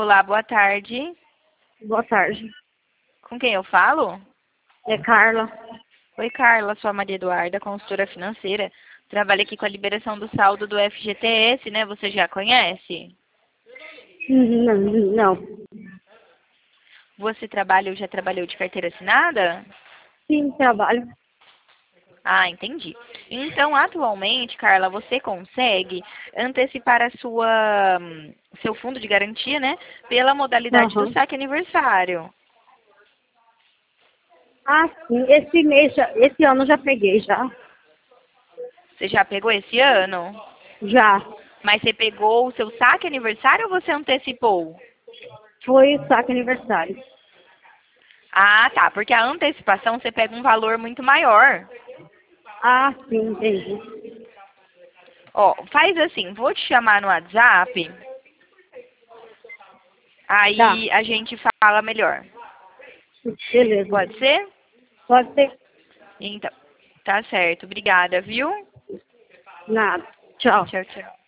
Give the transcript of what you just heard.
Olá, boa tarde. Boa tarde. Com quem eu falo? É Carla. Oi, Carla, sou a Maria Eduarda, consultora financeira. Trabalho aqui com a liberação do saldo do FGTS, né? Você já conhece? Não, não. Você trabalha ou já trabalhou de carteira assinada? Sim, trabalho. Ah, entendi. Então, atualmente, Carla, você consegue antecipar seu fundo de garantia, né? Pela modalidade do Aham. saque aniversário. Ah, sim. Esse mês, esse ano eu já peguei, já. Você já pegou esse ano? Já. Mas você pegou o seu saque aniversário ou você antecipou? Foi o saque aniversário. Ah, tá. Porque a antecipação você pega um valor muito maior. Ah, sim, entendi. Ó, faz assim, vou te chamar no WhatsApp, Tá. aí a gente fala melhor. Beleza. Pode ser? Pode ter Então, tá certo. Obrigada, viu? nada. Tchau. Tchau, tchau.